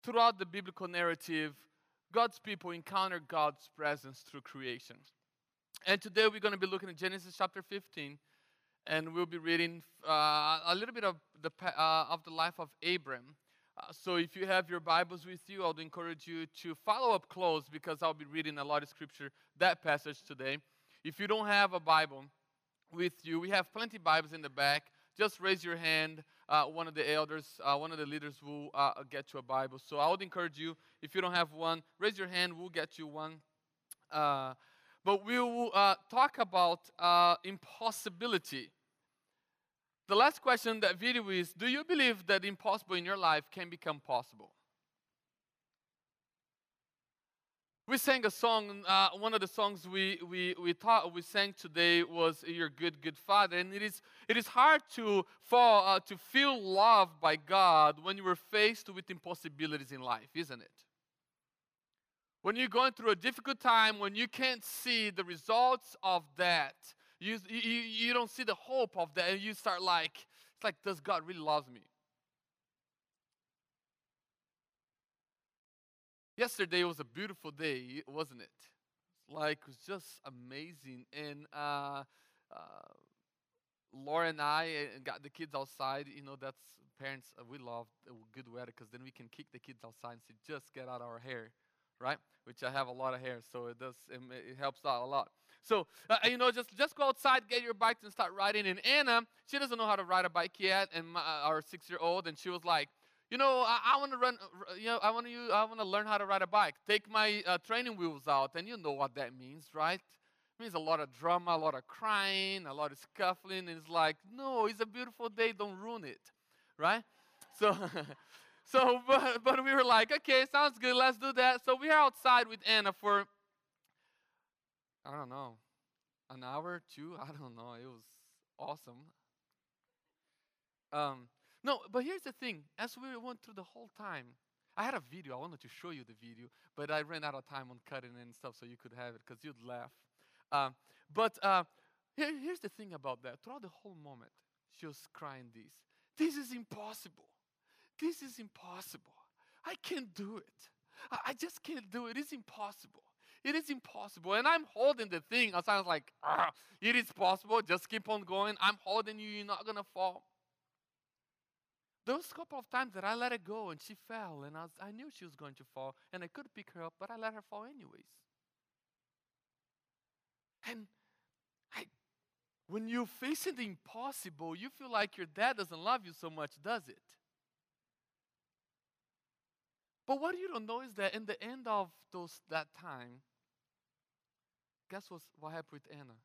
Throughout the biblical narrative, God's people encounter God's presence through creation. And today we're going to be looking at Genesis chapter 15, and we'll be reading a little bit of the life of Abram. So if you have your Bibles with you, I would encourage you to follow up close because I'll be reading a lot of scripture, that passage today. If you don't have a Bible with you, we have plenty of Bibles in the back. Just raise your hand. One of the elders, one of the leaders will get you a Bible. So I would encourage you, if you don't have one, raise your hand. We'll get you one. But we will talk about impossibility. The last question in that video is, do you believe that impossible in your life can become possible? We sang a song, one of the songs we sang today was Your Good, Good Father. And it is hard to feel loved by God when you are faced with impossibilities in life, isn't it? When you're going through a difficult time, when you can't see the results of that, you don't see the hope of that, and you start it's like, does God really love me? Yesterday was a beautiful day, wasn't it? It was just amazing. And Laura and I got the kids outside. You know, that's parents, we love good weather because then we can kick the kids outside and say, just get out our hair, right? Which I have a lot of hair, so it helps out a lot. So, just go outside, get your bike, and start riding. And Anna, she doesn't know how to ride a bike yet, and our 6-year-old, and she was like, I want to run. I want to learn how to ride a bike. Take my training wheels out, and you know what that means, right? It means a lot of drama, a lot of crying, a lot of scuffling. And it's like, no, it's a beautiful day. Don't ruin it, right? So, but we were like, okay, sounds good. Let's do that. So we are outside with Anna for, I don't know, an hour, two. I don't know. It was awesome. No, but here's the thing. As we went through the whole time, I had a video. I wanted to show you the video, but I ran out of time on cutting and stuff so you could have it because you'd laugh. But here's the thing about that. Throughout the whole moment, she was crying this. This is impossible. This is impossible. I can't do it. I just can't do it. It's impossible. It is impossible. And I'm holding the thing. I was like, it is possible. Just keep on going. I'm holding you. You're not going to fall. Those couple of times that I let her go and she fell, and I knew she was going to fall, and I could pick her up, but I let her fall anyways. And when you're facing the impossible, you feel like your dad doesn't love you so much, does it? But what you don't know is that in the end of that time, guess what happened with Anna?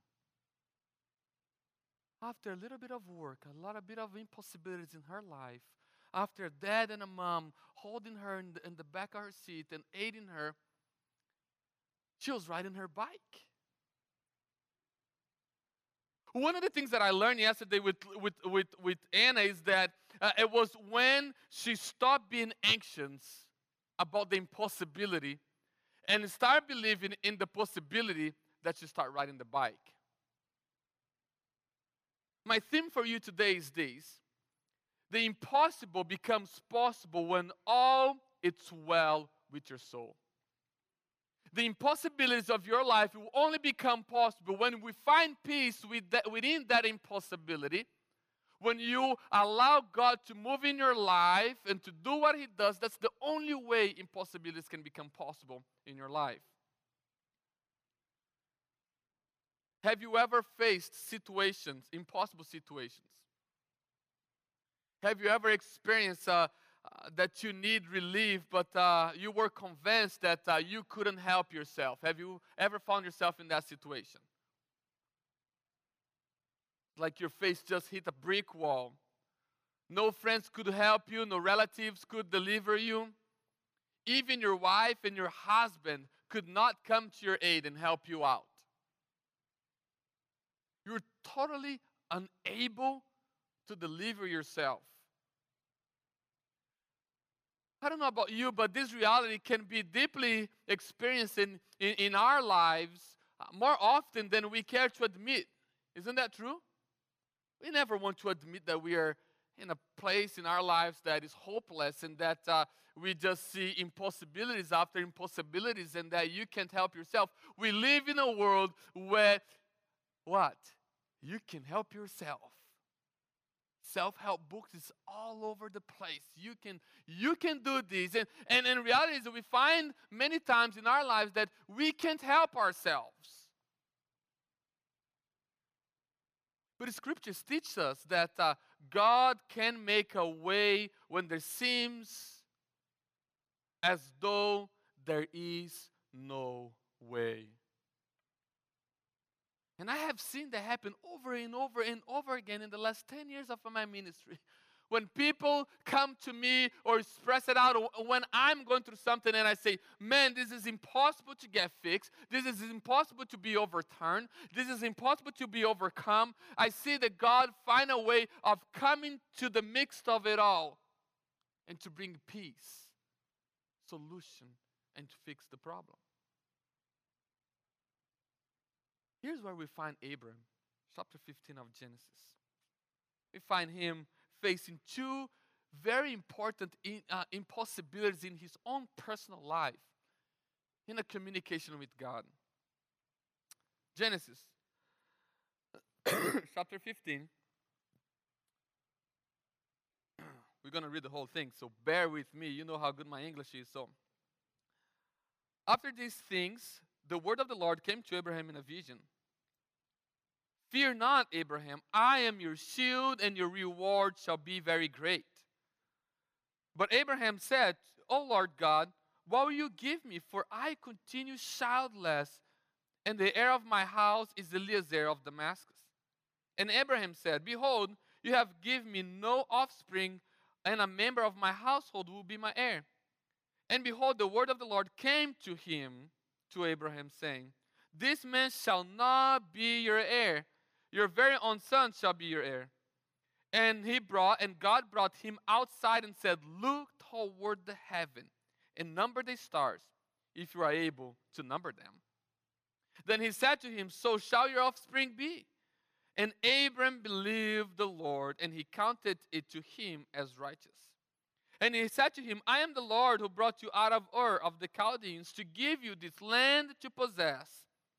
After a little bit of work, a bit of impossibilities in her life, after a dad and a mom holding her in the back of her seat and aiding her, she was riding her bike. One of the things that I learned yesterday with Anna is that it was when she stopped being anxious about the impossibility and started believing in the possibility that she started riding the bike. My theme for you today is this: the impossible becomes possible when all is well with your soul. The impossibilities of your life will only become possible when we find peace within that impossibility. When you allow God to move in your life and to do what He does, that's the only way impossibilities can become possible in your life. Have you ever faced situations, impossible situations? Have you ever experienced that you need relief, but you were convinced that you couldn't help yourself? Have you ever found yourself in that situation? Like your face just hit a brick wall. No friends could help you, no relatives could deliver you. Even your wife and your husband could not come to your aid and help you out. You're totally unable to deliver yourself. I don't know about you, but this reality can be deeply experienced in our lives more often than we care to admit. Isn't that true? We never want to admit that we are in a place in our lives that is hopeless and that we just see impossibilities after impossibilities and that you can't help yourself. We live in a world where what? You can help yourself. Self-help books is all over the place. You can do this. And in reality is that we find many times in our lives that we can't help ourselves. But the scriptures teach us that God can make a way when there seems as though there is no way. And I have seen that happen over and over and over again in the last 10 years of my ministry. When people come to me or express it out, or when I'm going through something and I say, man, this is impossible to get fixed. This is impossible to be overturned. This is impossible to be overcome. I see that God find a way of coming to the mix of it all and to bring peace, solution, and to fix the problem. Here's where we find Abram, chapter 15 of Genesis. We find him facing two very important impossibilities in his own personal life in a communication with God. Genesis chapter 15. We're going to read the whole thing, so bear with me. You know how good my English is. So, after these things, the word of the Lord came to Abraham in a vision. Fear not, Abraham, I am your shield, and your reward shall be very great. But Abraham said, O Lord God, what will you give me? For I continue childless, and the heir of my house is Eliezer of Damascus. And Abraham said, Behold, you have given me no offspring, and a member of my household will be my heir. And behold, the word of the Lord came to him, to Abraham, saying, This man shall not be your heir. Your very own son shall be your heir. And God brought him outside and said, Look toward the heaven and number the stars, if you are able to number them. Then he said to him, So shall your offspring be. And Abram believed the Lord, and he counted it to him as righteous. And he said to him, I am the Lord who brought you out of Ur of the Chaldeans to give you this land to possess.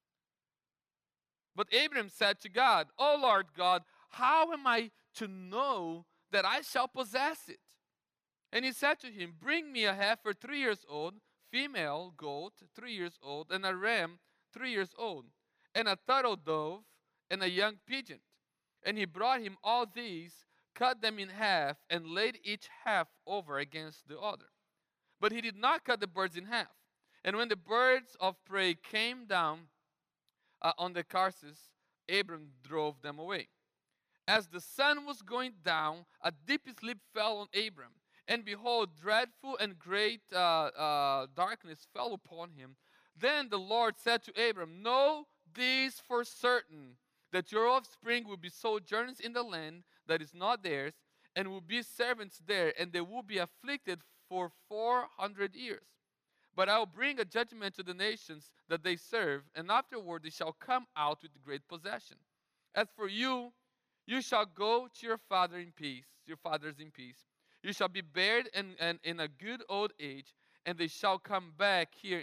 But Abram said to God, O Lord God, how am I to know that I shall possess it? And he said to him, Bring me a heifer 3 years old, female goat 3 years old, and a ram 3 years old, and a turtle dove, and a young pigeon. And he brought him all these, cut them in half, and laid each half over against the other. But he did not cut the birds in half. And when the birds of prey came down on the carcass, Abram drove them away. As the sun was going down, a deep sleep fell on Abram. And behold, dreadful and great darkness fell upon him. Then the Lord said to Abram, Know this for certain, that your offspring will be sojourners in the land that is not theirs, and will be servants there, and they will be afflicted for 400 years. But I will bring a judgment to the nations that they serve, and afterward they shall come out with great possession. As for you, you shall go to your father in peace, your fathers in peace. You shall be buried in a good old age, and they shall come back here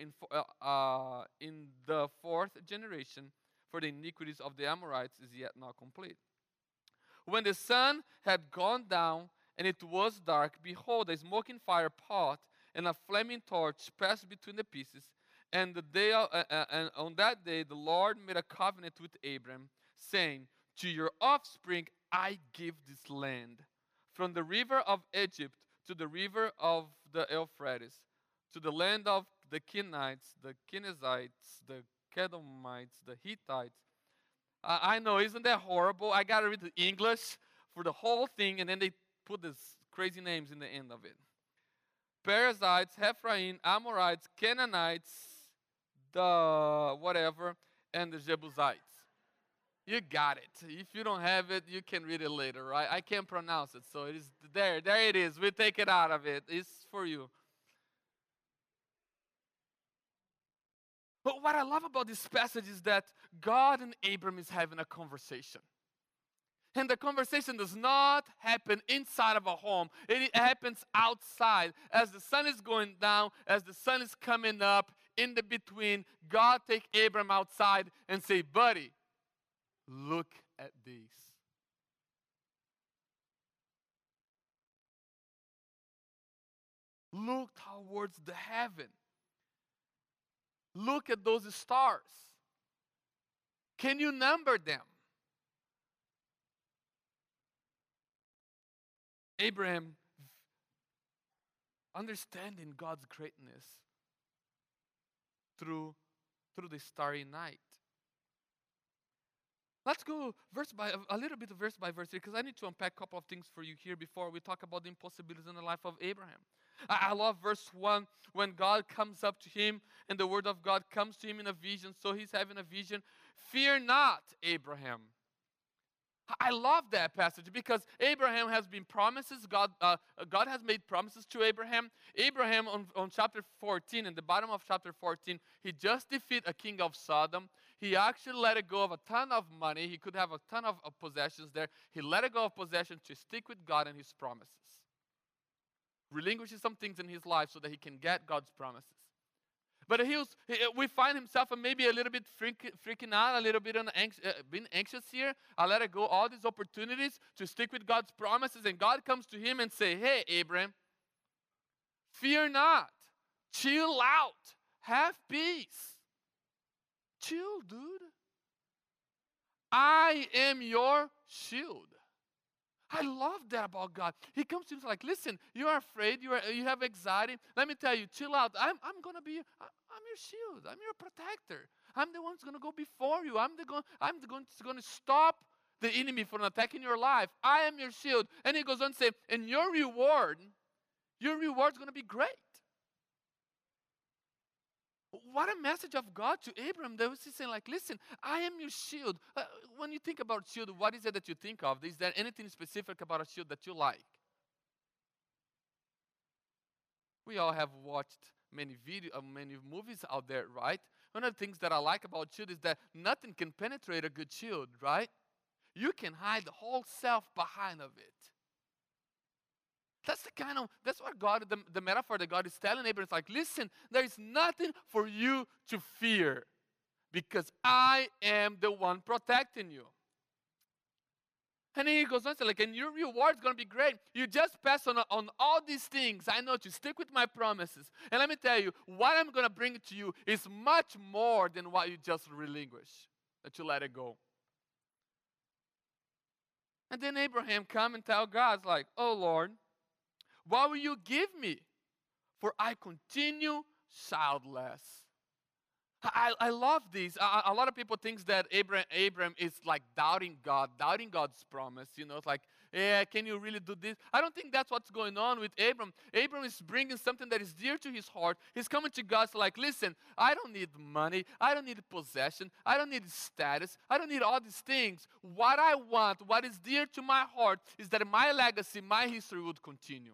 in the fourth generation, for the iniquities of the Amorites is yet not complete. When the sun had gone down, and it was dark, behold, a smoking fire pot and a flaming torch passed between the pieces. And on that day the Lord made a covenant with Abram, saying, To your offspring I give this land, from the river of Egypt to the river of the Euphrates, to the land of the Kenites, the Kenizzites, the Kedomites, the Hittites. I know, isn't that horrible? I got to read the English for the whole thing, and then they put these crazy names in the end of it. Perizzites, Ephraim, Amorites, Canaanites, the whatever, and the Jebusites. You got it. If you don't have it, you can read it later, right? I can't pronounce it, so it is there. There it is. We take it out of it. It's for you. But what I love about this passage is that God and Abram is having a conversation. And the conversation does not happen inside of a home. It happens outside. As the sun is going down, as the sun is coming up, in the between, God take Abram outside and say, buddy, look at this. Look towards the heaven. Look at those stars. Can you number them? Abraham, understanding God's greatness through the starry night. Let's go verse by a little bit verse by verse here, because I need to unpack a couple of things for you here before we talk about the impossibilities in the life of Abraham. I love verse 1 when God comes up to him and the word of God comes to him in a vision. So he's having a vision. Fear not, Abraham. I love that passage because Abraham has been promises. God has made promises to Abraham. Abraham on chapter 14, in the bottom of chapter 14, he just defeated a king of Sodom. He actually let go of a ton of money. He could have a ton of possessions there. He let go of possession to stick with God and his promises. Relinquishes some things in his life so that he can get God's promises. But we find himself maybe a little bit freaking out, a little bit being anxious here. I let go all these opportunities to stick with God's promises. And God comes to him and say, hey, Abraham, fear not. Chill out. Have peace. Chill, dude. I am your shield. I love that about God. He comes to him like, listen, you are afraid, you have anxiety. Let me tell you, chill out. I'm your shield. I'm your protector. I'm the one who's going to go before you. I'm the one who's going to stop the enemy from attacking your life. I am your shield. And he goes on to say, and your reward's going to be great. What a message of God to Abraham. That was saying like, listen, I am your shield. When you think about shield, what is it that you think of? Is there anything specific about a shield that you like? We all have watched many movies out there, right? One of the things that I like about shield is that nothing can penetrate a good shield, right? You can hide the whole self behind of it. That's what God, the metaphor that God is telling Abraham is like, listen, there is nothing for you to fear because I am the one protecting you. And then he goes on to say, like, and your reward is going to be great. You just pass on all these things. I know to stick with my promises. And let me tell you, what I'm going to bring to you is much more than what you just relinquish, that you let it go. And then Abraham come and tell God, like, oh Lord, what will you give me? For I continue childless. I love this. A lot of people think that Abraham is like doubting God, doubting God's promise. You know, it's like, yeah, can you really do this? I don't think that's what's going on with Abraham. Abraham is bringing something that is dear to his heart. He's coming to God like, listen, I don't need money. I don't need possession. I don't need status. I don't need all these things. What I want, what is dear to my heart is that my legacy, my history would continue.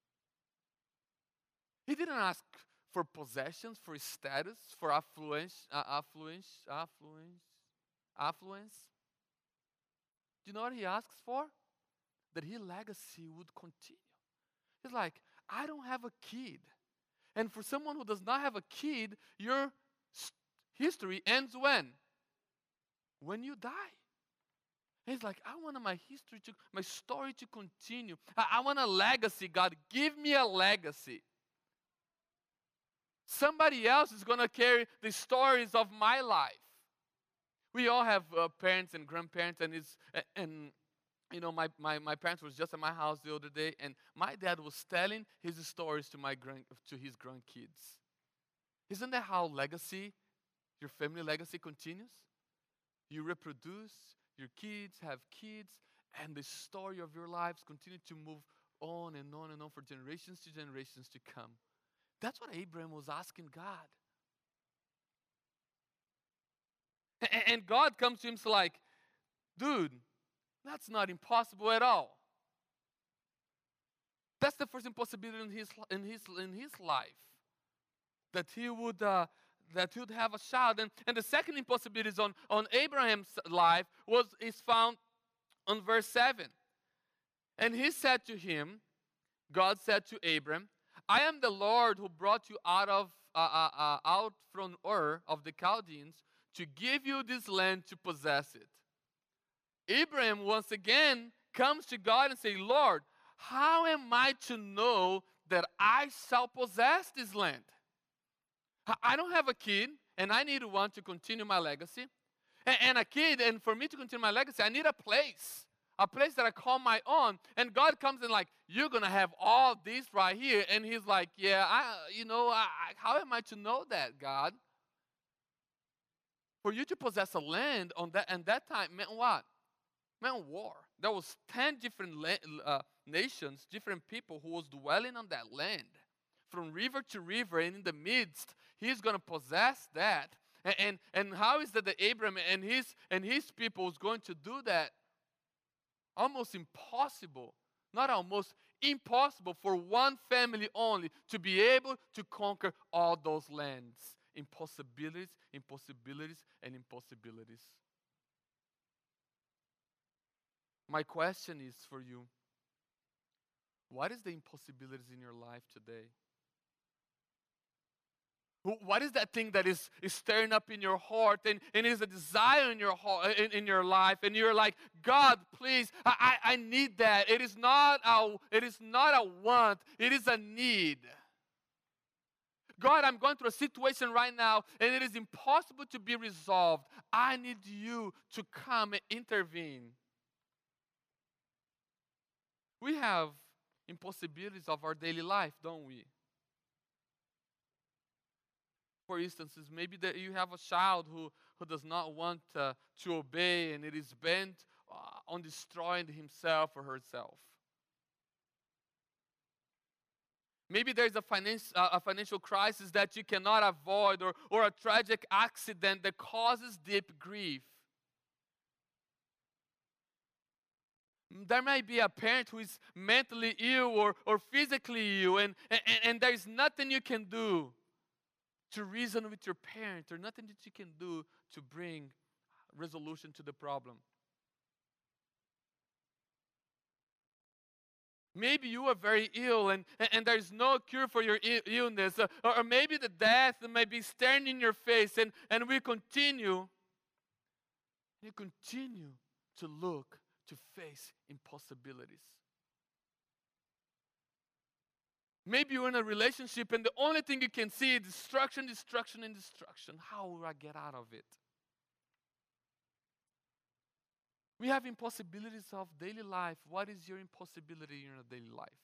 He didn't ask for possessions, for status, for affluence. Do you know what he asks for? That his legacy would continue. He's like, I don't have a kid. And for someone who does not have a kid, your history ends when? When you die. He's like, I want my story to continue. I want a legacy, God. Give me a legacy. Somebody else is going to carry the stories of my life. We all have parents and grandparents, and you know, my parents was just at my house the other day, and my dad was telling his stories to his grandkids. Isn't that how your family legacy continues? You reproduce, your kids have kids, and the story of your lives continue to move on and on and on for generations to come. That's what Abraham was asking God. And God comes to him like, dude, that's not impossible at all. That's the first impossibility in his life. That he would have a child. And the second impossibility on Abraham's life is found On verse 7, and he said to him, God said to Abram, I am the Lord who brought you out from Ur of the Chaldeans to give you this land to possess it. Abraham once again comes to God and says, Lord, how am I to know that I shall possess this land? I don't have a kid, and I need one to continue my legacy. And a kid, and for me to continue my legacy, I need a place that I call my own. And God comes in like, you're going to have all this right here. And he's like, yeah, how am I to know that, God? For you to possess a land on that, and that time meant what? Meant war. There was 10 different nations, different people who was dwelling on that land. From river to river, and in the midst, he's going to possess that. And how is that the Abraham and his people is going to do that? Almost impossible. Not almost, impossible for one family only to be able to conquer all those lands. Impossibilities, impossibilities, and impossibilities. My question is for you, what is the impossibilities in your life today? What is that thing that is stirring up in your heart and is a desire in your heart, in your life, and you're like, God, please, I need that. It is not a want, it is a need. God, I'm going through a situation right now and it is impossible to be resolved. I need you to come and intervene. We have impossibilities of our daily life, don't we? For instance, maybe that you have a child who does not want to obey and it is bent on destroying himself or herself. Maybe there's a financial crisis that you cannot avoid, or a tragic accident that causes deep grief. There might be a parent who is mentally ill or physically ill, and there's nothing you can do to reason with your parent, or nothing that you can do to bring resolution to the problem. Maybe you are very ill and there's no cure for your illness, or maybe the death may be staring in your face, and we continue to look to face impossibilities. Maybe you're in a relationship and the only thing you can see is destruction, destruction, and destruction. How will I get out of it? We have impossibilities of daily life. What is your impossibility in your daily life?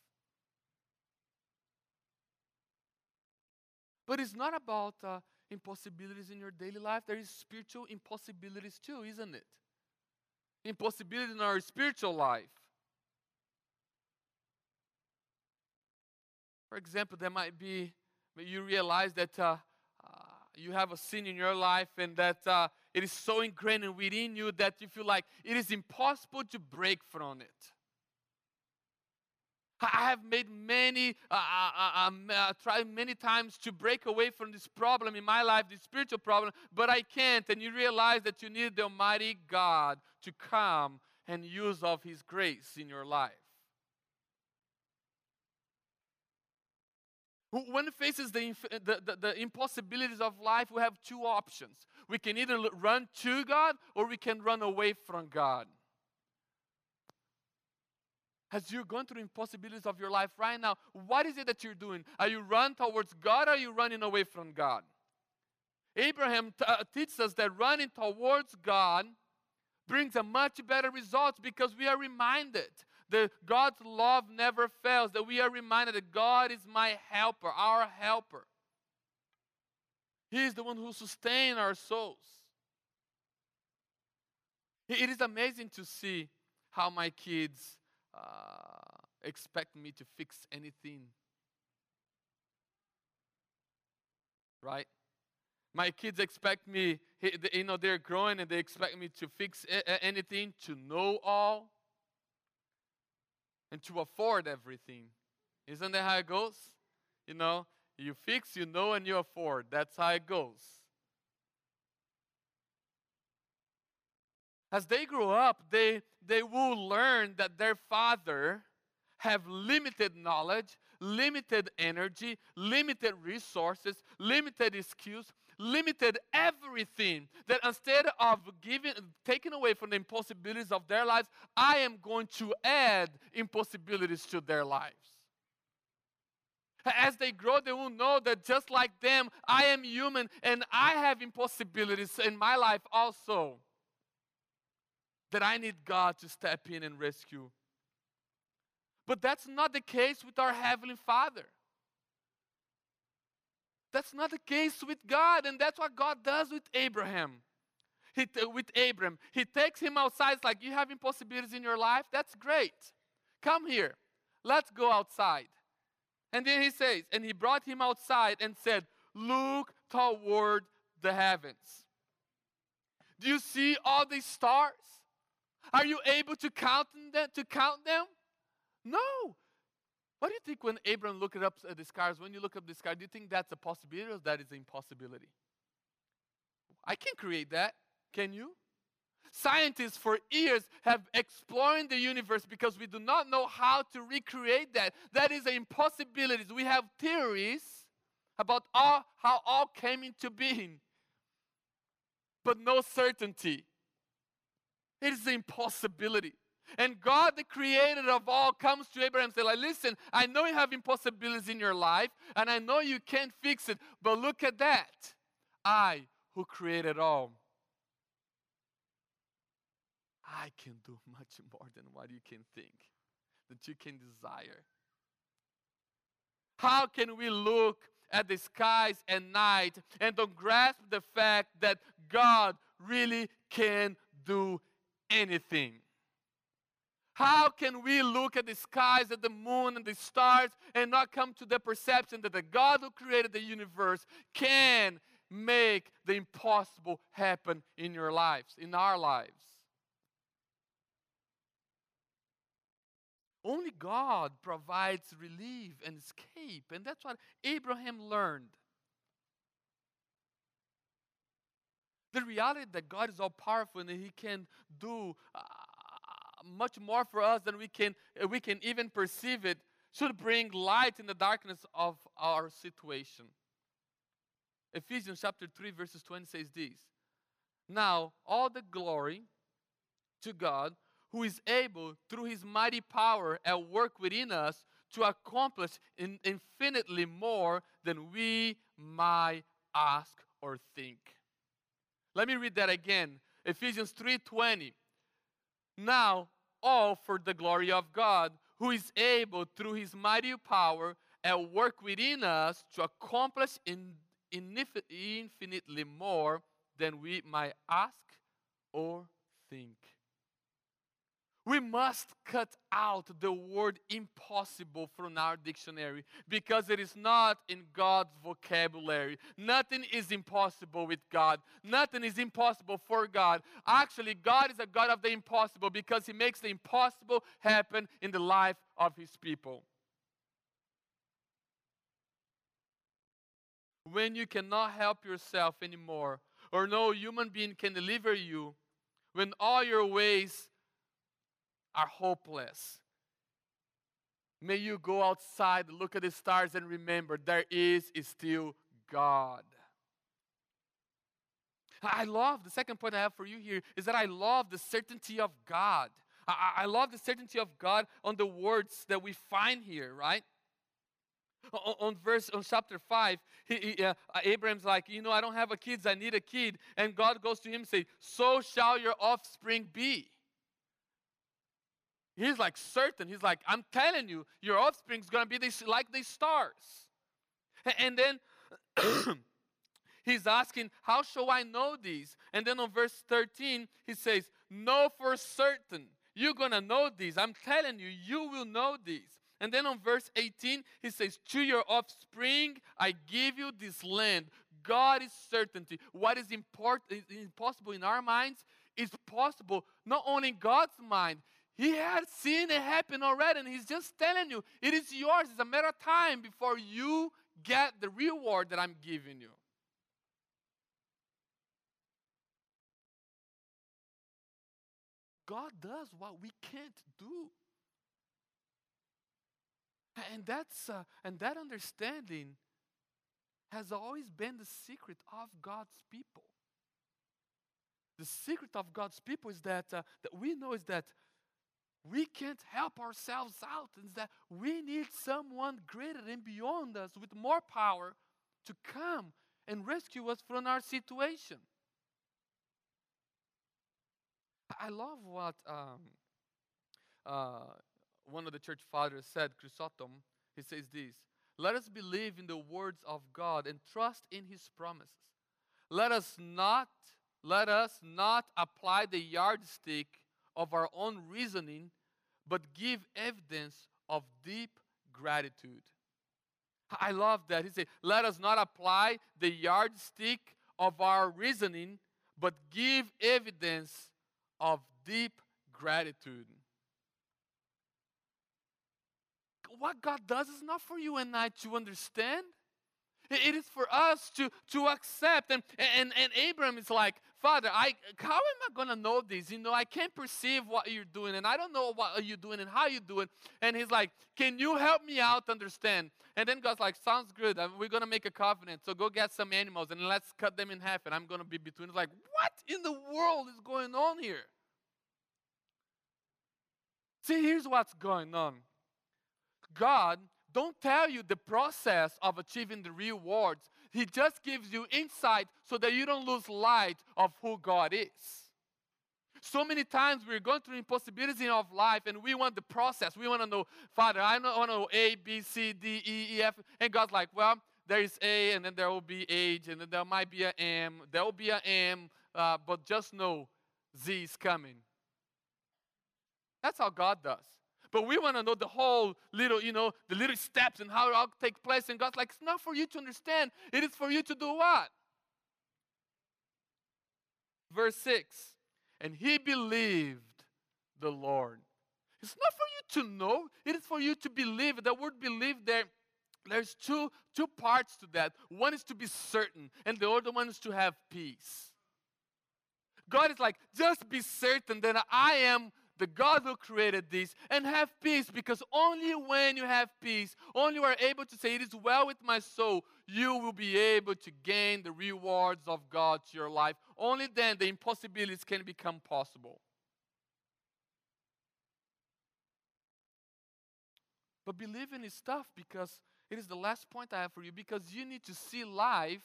But it's not about impossibilities in your daily life. There is spiritual impossibilities too, isn't it? Impossibility in our spiritual life. For example, there might be, you realize that you have a sin in your life and that it is so ingrained within you that you feel like it is impossible to break from it. I have made tried many times to break away from this problem in my life, this spiritual problem, but I can't. And you realize that you need the Almighty God to come and use of His grace in your life. When it faces the impossibilities of life, we have two options. We can either run to God or we can run away from God. As you're going through impossibilities of your life right now, what is it that you're doing? Are you running towards God or are you running away from God? Abraham teaches us that running towards God brings a much better result because we are reminded that God's love never fails, that we are reminded that God is my helper, our helper. He is the one who sustains our souls. It is amazing to see how my kids expect me to fix anything. Right? My kids expect me, they're growing and they expect me to fix anything, to know all, and to afford everything. Isn't that how it goes? You fix, you know, and you afford. That's how it goes. As they grow up, they will learn that their father have limited knowledge, limited energy, limited resources, limited skills, limited everything. That instead of taking away from the impossibilities of their lives, I am going to add impossibilities to their lives. As they grow, they will know that just like them, I am human and I have impossibilities in my life also. That I need God to step in and rescue. But that's not the case with our Heavenly Father. That's not the case with God, and that's what God does with Abraham. With Abram, He takes him outside. It's like, you have impossibilities in your life? That's great. Come here. Let's go outside. And then He says, and He brought him outside and said, look toward the heavens. Do you see all these stars? Are you able to count them? No. What do you think when Abraham looked up the stars? When you look up the sky, do you think that's a possibility or that is an impossibility? I can't create that. Can you? Scientists for years have explored the universe because we do not know how to recreate that. That is an impossibility. We have theories about how all came into being, but no certainty. It is an impossibility. And God, the creator of all, comes to Abraham and says, like, listen, I know you have impossibilities in your life, and I know you can't fix it, but look at that. I, who created all, I can do much more than what you can think, that you can desire. How can we look at the skies at night and don't grasp the fact that God really can do anything? How can we look at the skies, at the moon and the stars and not come to the perception that the God who created the universe can make the impossible happen in your lives, in our lives? Only God provides relief and escape, and that's what Abraham learned. The reality that God is all powerful and that He can do much more for us than we can even perceive it should bring light in the darkness of our situation. Ephesians chapter 3 verses 20 says this. Now all the glory to God, who is able through His mighty power at work within us to accomplish infinitely more than we might ask or think. Let me read that again. Ephesians 3:20. Now, all for the glory of God, who is able through His mighty power at work within us to accomplish infinitely more than we might ask or think. We must cut out the word impossible from our dictionary because it is not in God's vocabulary. Nothing is impossible with God. Nothing is impossible for God. Actually, God is a God of the impossible because He makes the impossible happen in the life of His people. When you cannot help yourself anymore, or no human being can deliver you, when all your ways are hopeless, may you go outside, look at the stars, and remember there is still God. I love, the second point I have for you here is that I love the certainty of God. I love the certainty of God on the words that we find here, right? On chapter 5, Abraham's like, I don't have a kid, I need a kid. And God goes to him and says, so shall your offspring be. He's like certain. He's like, I'm telling you, your offspring is going to be like these stars. And then he's asking, how shall I know these? And then on verse 13, he says, know for certain. You're going to know these. I'm telling you, you will know these. And then on verse 18, he says, to your offspring, I give you this land. God is certainty. What is impossible in our minds is possible not only in God's mind. He had seen it happen already, and He's just telling you, it is yours. It's a matter of time before you get the reward that I'm giving you. God does what we can't do. And that understanding has always been the secret of God's people. The secret of God's people is that we know is that we can't help ourselves out, and that we need someone greater and beyond us with more power to come and rescue us from our situation. I love what one of the church fathers said, Chrysostom. He says this: let us believe in the words of God and trust in His promises. Let us not apply the yardstick of our own reasoning, but give evidence of deep gratitude. I love that. He said, let us not apply the yardstick of our reasoning, but give evidence of deep gratitude. What God does is not for you and I to understand. It is for us to accept. And Abraham is like, Father, how am I going to know this? I can't perceive what you're doing, and I don't know what you're doing and how you do it. And he's like, can you help me out understand? And then God's like, sounds good. We're going to make a covenant. So go get some animals and let's cut them in half, and I'm going to be between. It's like, what in the world is going on here? See, here's what's going on. God don't tell you the process of achieving the rewards. He just gives you insight so that you don't lose light of who God is. So many times we're going through impossibilities in our life and we want the process. We want to know, Father, I want to know A, B, C, D, E, F. And God's like, well, there is A, and then there will be H, and then there might be an M. There will be an M, but just know Z is coming. That's how God does. But we want to know the whole little, the little steps and how it all takes place. And God's like, it's not for you to understand. It is for you to do what? Verse 6. And he believed the Lord. It's not for you to know. It is for you to believe. The word believe there's two parts to that. One is to be certain, and the other one is to have peace. God is like, just be certain that I am the God who created this, and have peace, because only when you have peace, only you are able to say, it is well with my soul, you will be able to gain the rewards of God to your life. Only then the impossibilities can become possible. But believing is tough, because it is the last point I have for you, because you need to see life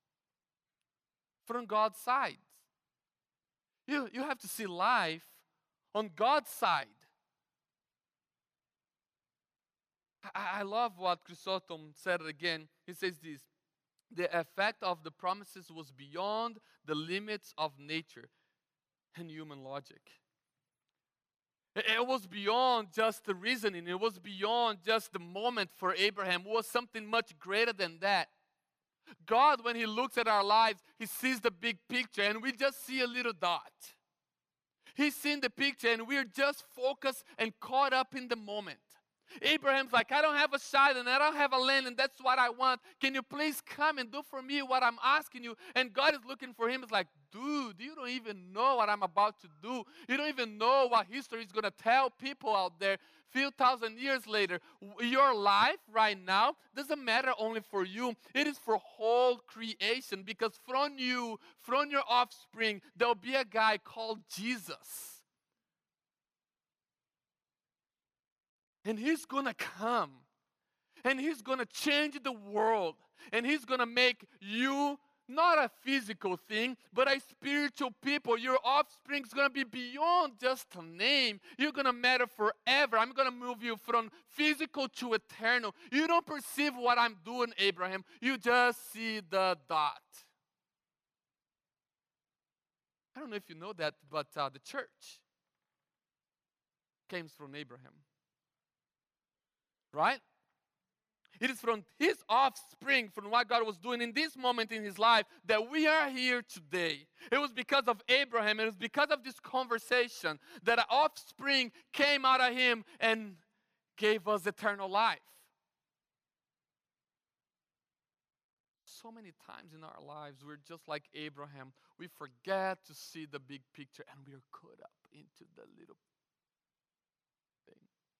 from God's side. You have to see life on God's side. I love what Chrysostom said again. He says this: the effect of the promises was beyond the limits of nature and human logic. It was beyond just the reasoning. It was beyond just the moment for Abraham. It was something much greater than that. God, when He looks at our lives, He sees the big picture, and we just see a little dot. He's seen the picture, and we're just focused and caught up in the moment. Abraham's like, I don't have a child, and I don't have a land, and that's what I want. Can you please come and do for me what I'm asking you? And God is looking for him. It's like, dude, you don't even know what I'm about to do. You don't even know what history is going to tell people out there. Few thousand years later, your life right now doesn't matter only for you. It is for whole creation, because from you, from your offspring, there'll be a guy called Jesus. And He's going to come. And He's going to change the world. And He's going to make you not a physical thing, but a spiritual people. Your offspring is going to be beyond just a name. You're going to matter forever. I'm going to move you from physical to eternal. You don't perceive what I'm doing, Abraham. You just see the dot. I don't know if you know that, but the church came from Abraham. Right? It is from his offspring, from what God was doing in this moment in his life, that we are here today. It was because of Abraham. It was because of this conversation that an offspring came out of him and gave us eternal life. so many times in our lives, we're just like Abraham. We forget to see the big picture and we're caught up into the little thing.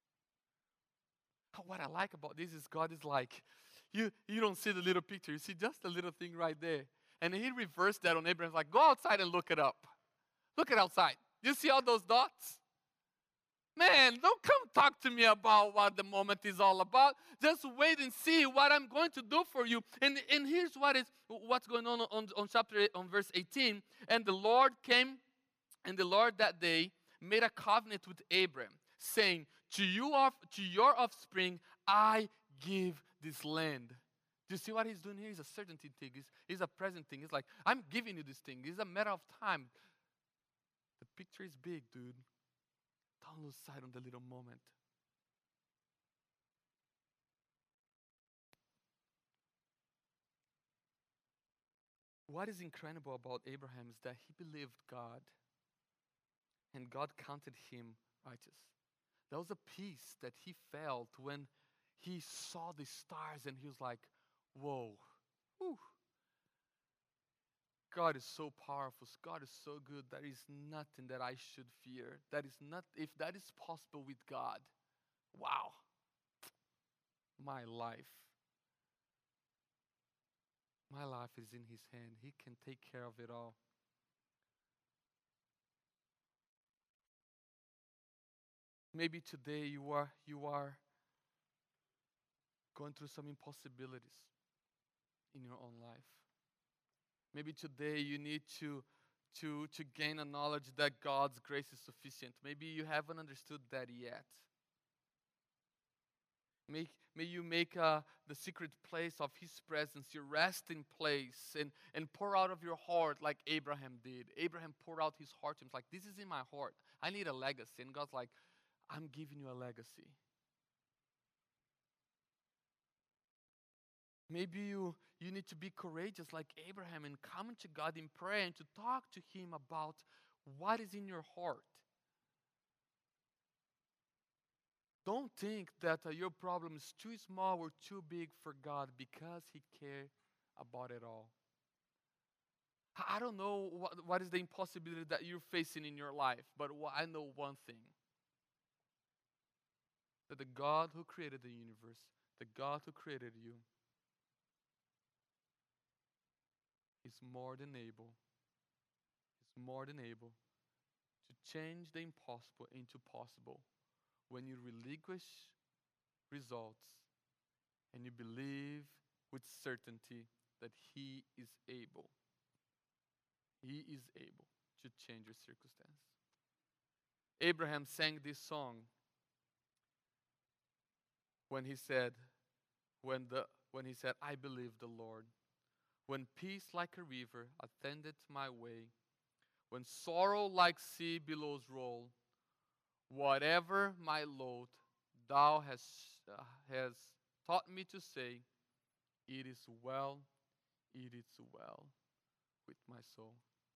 What I like about this is God is like, you don't see the little picture, you see just the little thing right there. And he reversed that on Abraham. Like, go outside and look it up. Look at outside. You see all those dots? Man, don't come talk to me about what the moment is all about. Just wait and see what I'm going to do for you. And here's what's going on chapter 8, on verse 18. And the Lord came, and the Lord that day made a covenant with Abram, saying, to your offspring I give this land. Do you see what he's doing here? It's a certainty thing. It's a present thing. It's like, I'm giving you this thing. It's a matter of time. The picture is big, dude. Don't lose sight on the little moment. What is incredible about Abraham is that he believed God and God counted him righteous. There was a peace that he felt when he saw the stars and he was like, whoa, whew. God is so powerful. God is so good. There is nothing that I should fear. That is not, if that is possible with God, wow, my life. My life is in his hand. He can take care of it all. Maybe today you are going through some impossibilities in your own life. Maybe today you need to gain a knowledge that God's grace is sufficient. Maybe you haven't understood that yet. May you make the secret place of His presence your resting place, and pour out of your heart like Abraham did. Abraham poured out his heart to him. Like, this is in my heart. I need a legacy. And God's like, I'm giving you a legacy. Maybe you need to be courageous like Abraham and come to God in prayer and to talk to Him about what is in your heart. Don't think that your problem is too small or too big for God, because He cares about it all. I don't know what is the impossibility that you're facing in your life, but I know one thing. That the God who created the universe, the God who created you, is more than able, to change the impossible into possible when you relinquish results and you believe with certainty that He is able. He is able to change your circumstance. Abraham sang this song when he said, when he said, I believe the Lord. When peace like a river attended my way, when sorrow like sea billows roll, whatever my load, thou has taught me to say, it is well with my soul.